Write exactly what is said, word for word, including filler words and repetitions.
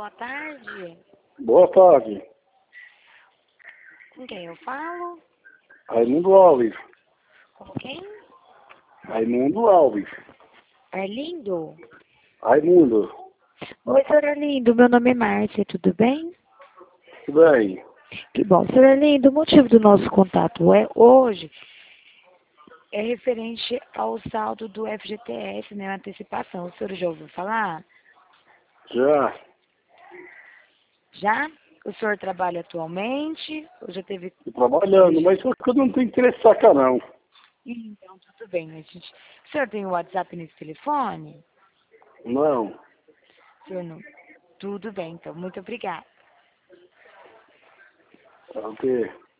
boa tarde. Boa tarde. Com quem eu falo? Raimundo Alves. Com quem? Raimundo Alves. Arlindo? Raimundo. Oi, senhor Arlindo. Meu nome é Márcia, tudo bem? Tudo bem? Que bom. Senhor Arlindo, o motivo do nosso contato é hoje é referente ao saldo do F G T S, né, antecipação. O senhor já ouviu falar? Já. Já? O senhor trabalha atualmente? Ou já teve... Tô trabalhando, mas só que eu não tenho interesse em sacar, não. Então, tudo bem, né, gente? O senhor tem o WhatsApp nesse telefone? Não. O senhor não? Tudo bem, então. Muito obrigada. Tá ok.